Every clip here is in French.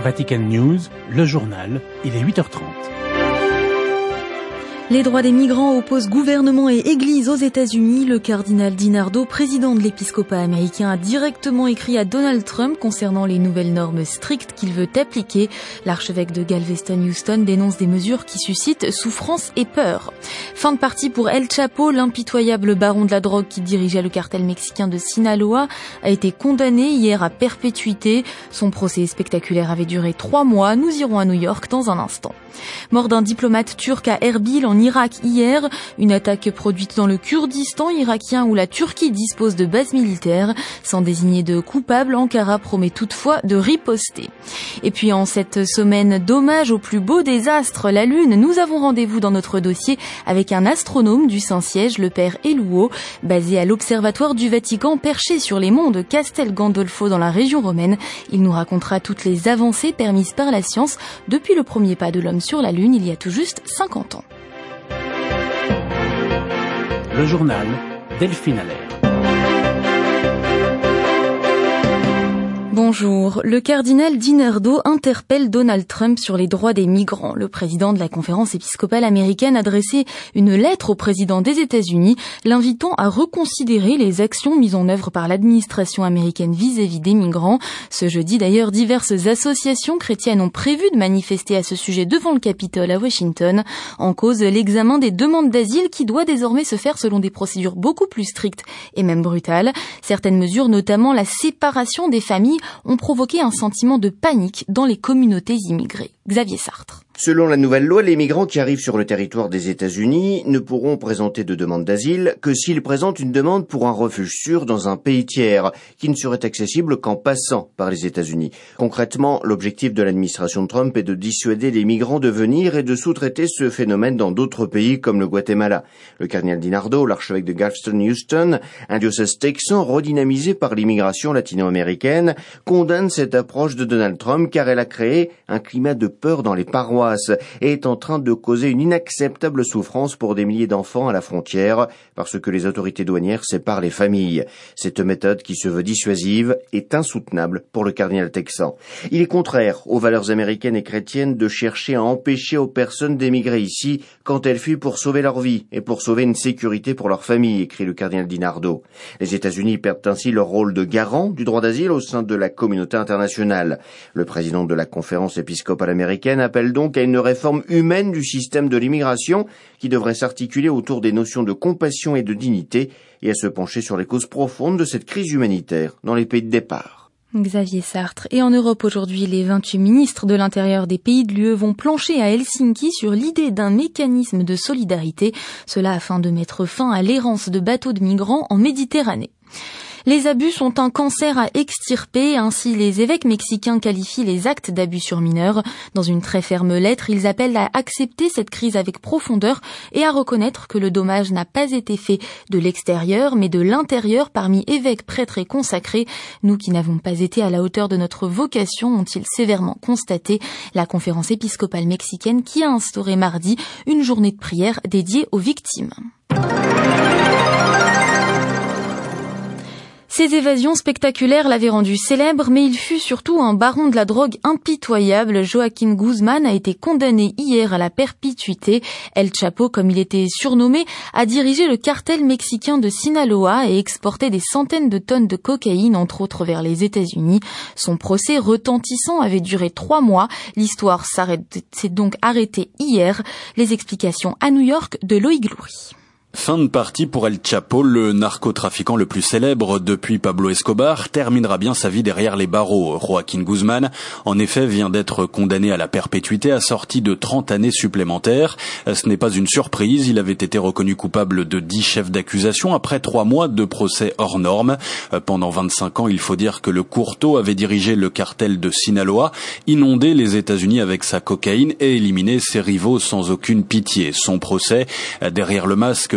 Vatican News, le journal, il est 8h30. Les droits des migrants opposent gouvernement et église aux États-Unis. Le cardinal DiNardo, président de l'épiscopat américain, a directement écrit à Donald Trump concernant les nouvelles normes strictes qu'il veut appliquer. L'archevêque de Galveston-Houston dénonce des mesures qui suscitent souffrance et peur. Fin de partie pour El Chapo, l'impitoyable baron de la drogue qui dirigeait le cartel mexicain de Sinaloa a été condamné hier à perpétuité. Son procès spectaculaire avait duré 3 mois. Nous irons à New York dans un instant. Mort d'un diplomate turc à Erbil en Irak hier, une attaque produite dans le Kurdistan irakien où la Turquie dispose de bases militaires. Sans désigner de coupable, Ankara promet toutefois de riposter. Et puis en cette semaine d'hommage au plus beau des astres, la Lune, nous avons rendez-vous dans notre dossier avec un astronome du Saint-Siège, le père Elouo, basé à l'Observatoire du Vatican perché sur les monts de Castel Gandolfo dans la région romaine. Il nous racontera toutes les avancées permises par la science depuis le premier pas de l'homme sur la Lune il y a tout juste 50 ans. Le journal, Delphine Allaire. Bonjour. Le cardinal DiNardo interpelle Donald Trump sur les droits des migrants. Le président de la conférence épiscopale américaine a adressé une lettre au président des États-Unis, l'invitant à reconsidérer les actions mises en œuvre par l'administration américaine vis-à-vis des migrants. Ce jeudi, d'ailleurs, diverses associations chrétiennes ont prévu de manifester à ce sujet devant le Capitole à Washington. En cause, l'examen des demandes d'asile qui doit désormais se faire selon des procédures beaucoup plus strictes et même brutales. Certaines mesures, notamment la séparation des familles, ont provoqué un sentiment de panique dans les communautés immigrées. Xavier Sartre. Selon la nouvelle loi, les migrants qui arrivent sur le territoire des États-Unis ne pourront présenter de demande d'asile que s'ils présentent une demande pour un refuge sûr dans un pays tiers, qui ne serait accessible qu'en passant par les États-Unis. Concrètement, l'objectif de l'administration de Trump est de dissuader les migrants de venir et de sous-traiter ce phénomène dans d'autres pays comme le Guatemala. Le cardinal DiNardo, l'archevêque de Galveston-Houston, un diocèse texan redynamisé par l'immigration latino-américaine, condamne cette approche de Donald Trump car elle a créé un climat de peur dans les paroisses et est en train de causer une inacceptable souffrance pour des milliers d'enfants à la frontière parce que les autorités douanières séparent les familles. Cette méthode qui se veut dissuasive est insoutenable pour le cardinal texan. Il est contraire aux valeurs américaines et chrétiennes de chercher à empêcher aux personnes d'émigrer ici quand elles fuient pour sauver leur vie et pour sauver une sécurité pour leur famille, écrit le cardinal DiNardo. Les États-Unis perdent ainsi leur rôle de garant du droit d'asile au sein de la communauté internationale. Le président de la conférence épiscopale américaine appelle donc à une réforme humaine du système de l'immigration qui devrait s'articuler autour des notions de compassion et de dignité et à se pencher sur les causes profondes de cette crise humanitaire dans les pays de départ. Xavier Sartre. Et en Europe aujourd'hui, les 28 ministres de l'intérieur des pays de l'UE vont plancher à Helsinki sur l'idée d'un mécanisme de solidarité, cela afin de mettre fin à l'errance de bateaux de migrants en Méditerranée. Les abus sont un cancer à extirper, ainsi les évêques mexicains qualifient les actes d'abus sur mineurs. Dans une très ferme lettre, ils appellent à accepter cette crise avec profondeur et à reconnaître que le dommage n'a pas été fait de l'extérieur, mais de l'intérieur parmi évêques, prêtres et consacrés. Nous qui n'avons pas été à la hauteur de notre vocation, ont-ils sévèrement constaté. La conférence épiscopale mexicaine qui a instauré mardi une journée de prière dédiée aux victimes. Ces évasions spectaculaires l'avaient rendu célèbre, mais il fut surtout un baron de la drogue impitoyable. Joaquín Guzmán a été condamné hier à la perpétuité. El Chapo, comme il était surnommé, a dirigé le cartel mexicain de Sinaloa et exporté des centaines de tonnes de cocaïne, entre autres vers les États-Unis. Son procès retentissant avait duré 3 mois. L'histoire s'est donc arrêtée hier. Les explications à New York de Loïc Loury. Fin de partie pour El Chapo, le narcotrafiquant le plus célèbre depuis Pablo Escobar, terminera bien sa vie derrière les barreaux. Joaquín Guzmán, en effet, vient d'être condamné à la perpétuité assorti de 30 années supplémentaires. Ce n'est pas une surprise, il avait été reconnu coupable de 10 chefs d'accusation après 3 mois de procès hors normes. Pendant 25 ans, il faut dire que le Courteau avait dirigé le cartel de Sinaloa, inondé les États-Unis avec sa cocaïne et éliminé ses rivaux sans aucune pitié. Son procès, derrière le masque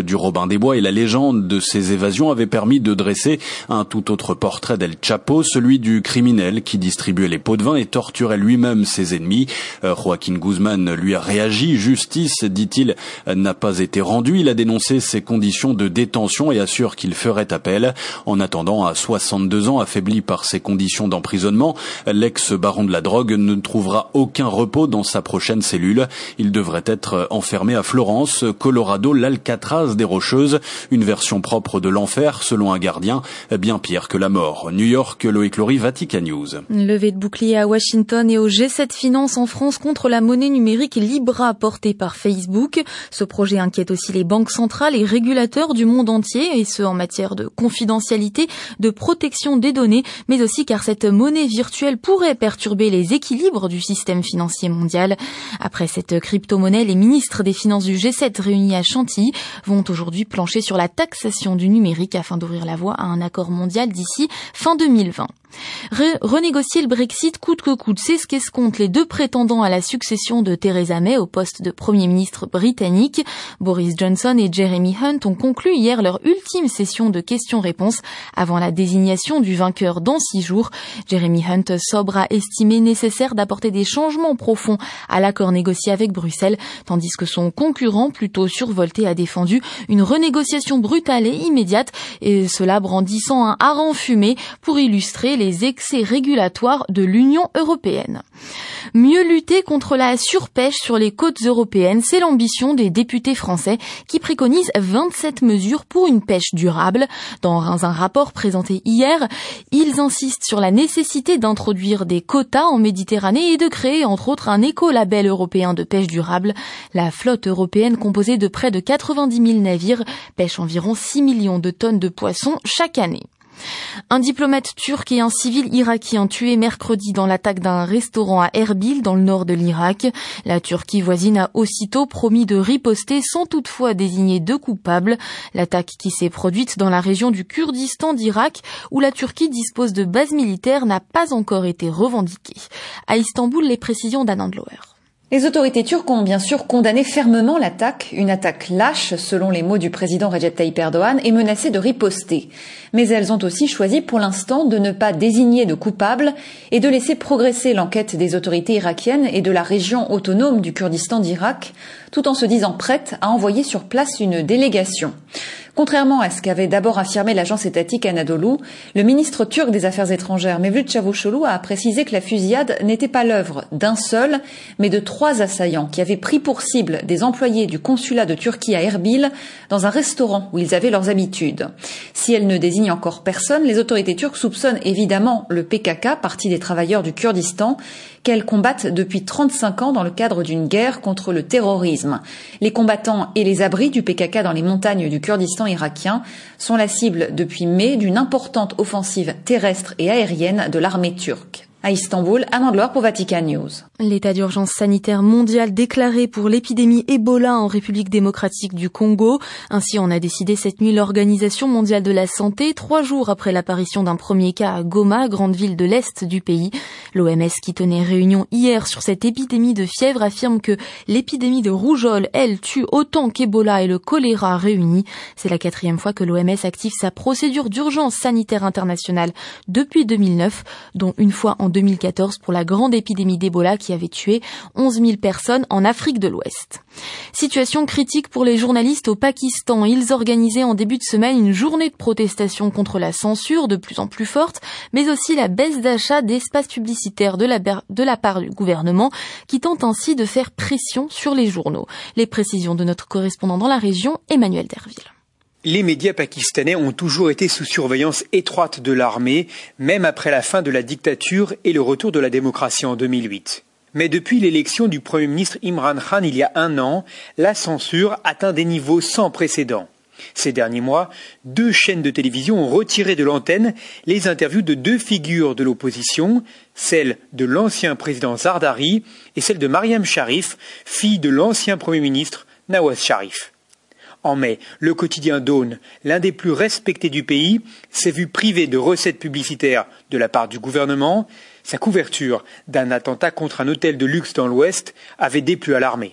du Robin des Bois et la légende de ses évasions avaient permis de dresser un tout autre portrait d'El Chapo, celui du criminel qui distribuait les pots de vin et torturait lui-même ses ennemis. Joaquín Guzmán lui a réagi. Justice, dit-il, n'a pas été rendue. Il a dénoncé ses conditions de détention et assure qu'il ferait appel. En attendant, à 62 ans, affaibli par ses conditions d'emprisonnement, l'ex-baron de la drogue ne trouvera aucun repos dans sa prochaine cellule. Il devrait être enfermé à Florence, Colorado, l'Alcatraz des Rocheuses, une version propre de l'enfer, selon un gardien, bien pire que la mort. New York, Loïc Laurie, Vatican News. Levée de bouclier à Washington et au G7 Finance en France contre la monnaie numérique Libra portée par Facebook. Ce projet inquiète aussi les banques centrales et régulateurs du monde entier, et ce en matière de confidentialité, de protection des données, mais aussi car cette monnaie virtuelle pourrait perturber les équilibres du système financier mondial. Après cette crypto-monnaie, les ministres des Finances du G7 réunis à Chantilly vont aujourd'hui plancher sur la taxation du numérique afin d'ouvrir la voie à un accord mondial d'ici fin 2020. Renégocier le Brexit coûte que coûte, c'est ce qu'escomptent les deux prétendants à la succession de Theresa May au poste de Premier ministre britannique. Boris Johnson et Jeremy Hunt ont conclu hier leur ultime session de questions-réponses avant la désignation du vainqueur dans 6 jours. Jeremy Hunt sobre a estimé nécessaire d'apporter des changements profonds à l'accord négocié avec Bruxelles, tandis que son concurrent, plutôt survolté, a défendu une renégociation brutale et immédiate, et cela brandissant un hareng fumé pour illustrer les excès régulatoires de l'Union européenne. Mieux lutter contre la surpêche sur les côtes européennes, c'est l'ambition des députés français qui préconisent 27 mesures pour une pêche durable. Dans un rapport présenté hier, ils insistent sur la nécessité d'introduire des quotas en Méditerranée et de créer entre autres un écolabel européen de pêche durable. La flotte européenne, composée de près de 90 000 navires, pêche environ 6 millions de tonnes de poissons chaque année. Un diplomate turc et un civil irakien tués mercredi dans l'attaque d'un restaurant à Erbil, dans le nord de l'Irak. La Turquie voisine a aussitôt promis de riposter sans toutefois désigner de coupables. L'attaque qui s'est produite dans la région du Kurdistan d'Irak, où la Turquie dispose de bases militaires, n'a pas encore été revendiquée. À Istanbul, les précisions d'Anand Loer. Les autorités turques ont bien sûr condamné fermement l'attaque, une attaque lâche selon les mots du président Recep Tayyip Erdogan, et menacé de riposter. Mais elles ont aussi choisi pour l'instant de ne pas désigner de coupables et de laisser progresser l'enquête des autorités irakiennes et de la région autonome du Kurdistan d'Irak, tout en se disant prête à envoyer sur place une délégation. Contrairement à ce qu'avait d'abord affirmé l'agence étatique Anadolu, le ministre turc des Affaires étrangères Mevlut Çavuşoğlu a précisé que la fusillade n'était pas l'œuvre d'un seul, mais de 3 assaillants qui avaient pris pour cible des employés du consulat de Turquie à Erbil dans un restaurant où ils avaient leurs habitudes. Si elle ne désigne encore personne, les autorités turques soupçonnent évidemment le PKK, Parti des travailleurs du Kurdistan, qu'elles combattent depuis 35 ans dans le cadre d'une guerre contre le terrorisme. Les combattants et les abris du PKK dans les montagnes du Kurdistan irakien sont la cible depuis mai d'une importante offensive terrestre et aérienne de l'armée turque. À Istanbul, Anand Loer pour Vatican News. L'état d'urgence sanitaire mondial déclaré pour l'épidémie Ebola en République démocratique du Congo. Ainsi en a décidé cette nuit l'Organisation mondiale de la santé, 3 jours après l'apparition d'un premier cas à Goma, grande ville de l'Est du pays. L'OMS, qui tenait réunion hier sur cette épidémie de fièvre, affirme que l'épidémie de rougeole, elle, tue autant qu'Ebola et le choléra réunis. C'est la 4e fois que l'OMS active sa procédure d'urgence sanitaire internationale depuis 2009, dont une fois en 2014 pour la grande épidémie d'Ebola qui avait tué 11 000 personnes en Afrique de l'Ouest. Situation critique pour les journalistes au Pakistan. Ils organisaient en début de semaine une journée de protestation contre la censure de plus en plus forte, mais aussi la baisse d'achat d'espaces publicitaires de la part du gouvernement qui tente ainsi de faire pression sur les journaux. Les précisions de notre correspondant dans la région, Emmanuel Derville. Les médias pakistanais ont toujours été sous surveillance étroite de l'armée, même après la fin de la dictature et le retour de la démocratie en 2008. Mais depuis l'élection du Premier ministre Imran Khan il y a 1 an, la censure atteint des niveaux sans précédent. Ces derniers mois, 2 chaînes de télévision ont retiré de l'antenne les interviews de 2 figures de l'opposition, celle de l'ancien président Zardari et celle de Mariam Sharif, fille de l'ancien Premier ministre Nawaz Sharif. En mai, le quotidien Dawn, l'un des plus respectés du pays, s'est vu privé de recettes publicitaires de la part du gouvernement. Sa couverture d'un attentat contre un hôtel de luxe dans l'Ouest avait déplu à l'armée.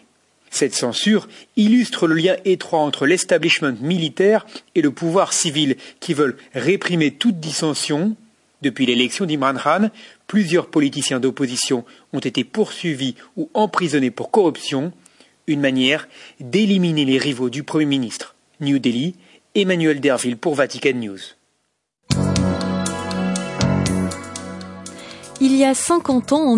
Cette censure illustre le lien étroit entre l'establishment militaire et le pouvoir civil qui veulent réprimer toute dissension. Depuis l'élection d'Imran Khan, plusieurs politiciens d'opposition ont été poursuivis ou emprisonnés pour corruption, une manière d'éliminer les rivaux du Premier ministre. New Delhi, Emmanuel Derville pour Vatican News. Il y a 50 ans, en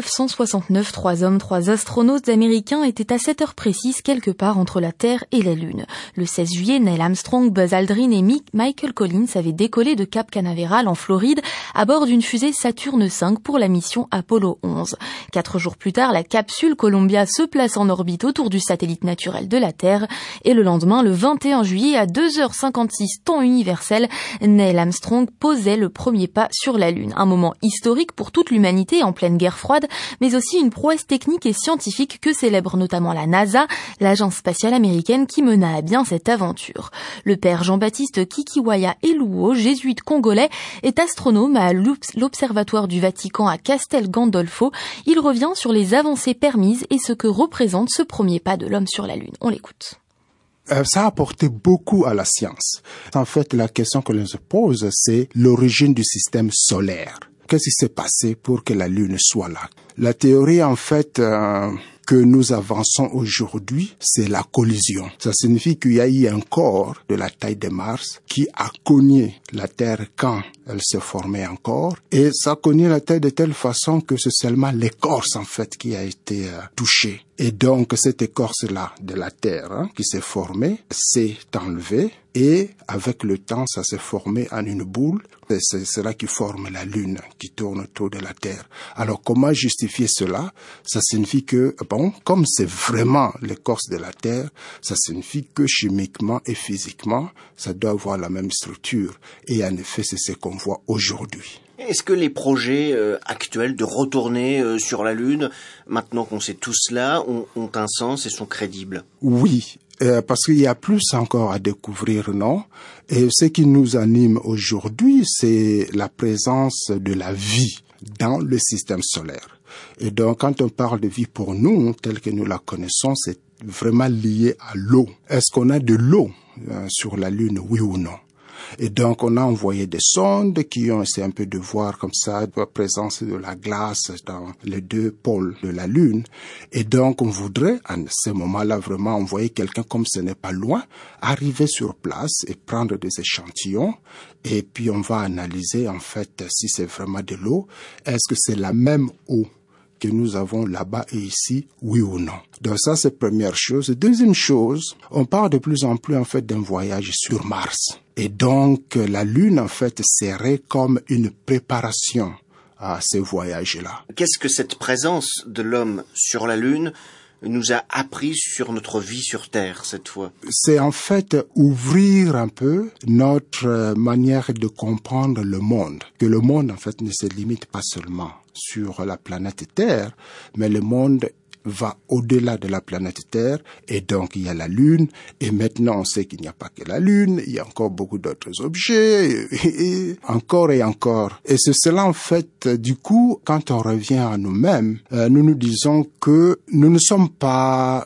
1969, 3 hommes, 3 astronautes américains étaient à cette heure précise quelque part entre la Terre et la Lune. Le 16 juillet, Neil Armstrong, Buzz Aldrin et Michael Collins avaient décollé de Cap Canaveral en Floride à bord d'une fusée Saturne V pour la mission Apollo 11. 4 jours plus tard, la capsule Columbia se place en orbite autour du satellite naturel de la Terre. Et le lendemain, le 21 juillet, à 2h56 temps universel, Neil Armstrong posait le premier pas sur la Lune. Un moment historique pour toute l'humanité en pleine guerre froide, mais aussi une prouesse technique et scientifique que célèbre notamment la NASA, l'agence spatiale américaine qui mena à bien cette aventure. Le père Jean-Baptiste Kikiwaya Eluo, jésuite congolais, est astronome à l'Observatoire du Vatican à Castel Gandolfo. Il revient sur les avancées permises et ce que représente ce premier pas de l'homme sur la Lune. On l'écoute. Ça a apporté beaucoup à la science. En fait, la question que l'on se pose, c'est l'origine du système solaire. Qu'est-ce qui s'est passé pour que la Lune soit là? La théorie, en fait, que nous avançons aujourd'hui, c'est la collision. Ça signifie qu'il y a eu un corps de la taille de Mars qui a cogné la Terre quand elle se formait encore. Et ça a cogné la Terre de telle façon que c'est seulement l'écorce, en fait, qui a été touchée. Et donc, cette écorce-là de la Terre qui s'est formée s'est enlevée. Et avec le temps, ça s'est formé en une boule. C'est cela qui forme la Lune, qui tourne autour de la Terre. Alors, comment justifier cela? Ça signifie que, comme c'est vraiment l'écorce de la Terre, ça signifie que chimiquement et physiquement, ça doit avoir la même structure. Et en effet, c'est ce qu'on voit aujourd'hui. Est-ce que les projets actuels de retourner sur la Lune, maintenant qu'on sait tout cela, ont un sens et sont crédibles? Oui. Parce qu'il y a plus encore à découvrir, non? Et ce qui nous anime aujourd'hui, c'est la présence de la vie dans le système solaire. Et donc, quand on parle de vie pour nous, telle que nous la connaissons, c'est vraiment lié à l'eau. Est-ce qu'on a de l'eau sur la Lune, oui ou non? Et donc, on a envoyé des sondes qui ont essayé un peu de voir comme ça la présence de la glace dans les 2 pôles de la Lune. Et donc, on voudrait, à ce moment-là, vraiment envoyer quelqu'un, comme ce n'est pas loin, arriver sur place et prendre des échantillons. Et puis, on va analyser, en fait, si c'est vraiment de l'eau. Est-ce que c'est la même eau que nous avons là-bas et ici, oui ou non? Donc ça, c'est première chose. Deuxième chose, on parle de plus en plus, en fait, d'un voyage sur Mars. Et donc, la Lune, en fait, serait comme une préparation à ce voyage-là. Qu'est-ce que cette présence de l'homme sur la Lune nous a appris sur notre vie sur Terre, cette fois? C'est en fait ouvrir un peu notre manière de comprendre le monde. Que le monde, en fait, ne se limite pas seulement sur la planète Terre, mais le monde va au-delà de la planète Terre, et donc il y a la Lune, et maintenant on sait qu'il n'y a pas que la Lune, il y a encore beaucoup d'autres objets, et encore et encore. Et c'est cela en fait, du coup, quand on revient à nous-mêmes, nous nous disons que nous ne sommes pas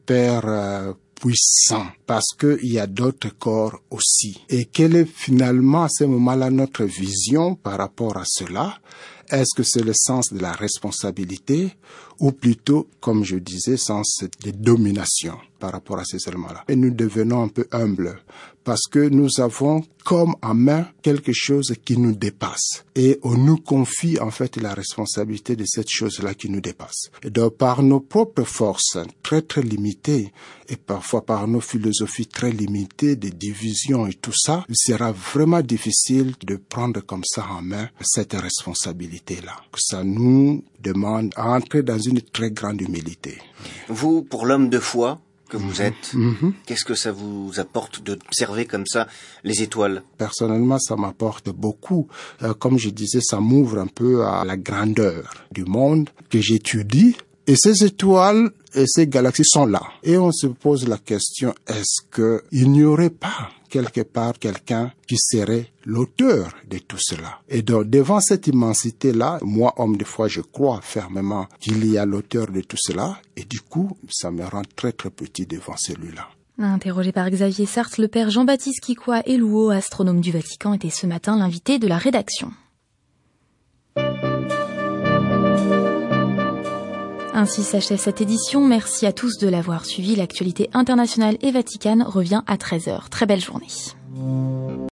super puissants, parce qu'il y a d'autres corps aussi. Et quelle est finalement à ce moment-là notre vision par rapport à cela? Est-ce que c'est le sens de la responsabilité ou plutôt, comme je disais, sens de domination par rapport à ces éléments-là? Et nous devenons un peu humbles parce que nous avons comme en main quelque chose qui nous dépasse et on nous confie en fait la responsabilité de cette chose-là qui nous dépasse. Et donc par nos propres forces très très limitées et parfois par nos philosophies très limitées de division et tout ça, il sera vraiment difficile de prendre comme ça en main cette responsabilité-là. Ça nous demande à entrer dans une très grande humilité. Vous, pour l'homme de foi que vous êtes, qu'est-ce que ça vous apporte d'observer comme ça les étoiles? Personnellement, ça m'apporte beaucoup. Comme je disais, ça m'ouvre un peu à la grandeur du monde que j'étudie. Et ces étoiles et ces galaxies sont là. Et on se pose la question, est-ce qu'il n'y aurait pas quelque part quelqu'un qui serait l'auteur de tout cela. Et donc, devant cette immensité-là, moi, homme de foi, je crois fermement qu'il y a l'auteur de tout cela, et du coup, ça me rend très très petit devant celui-là. Interrogé par Xavier Sarthe, le père Jean-Baptiste Kikwa Elouo, astronome du Vatican, était ce matin l'invité de la rédaction. Ainsi s'achève cette édition. Merci à tous de l'avoir suivi. L'actualité internationale et vaticane revient à 13h. Très belle journée.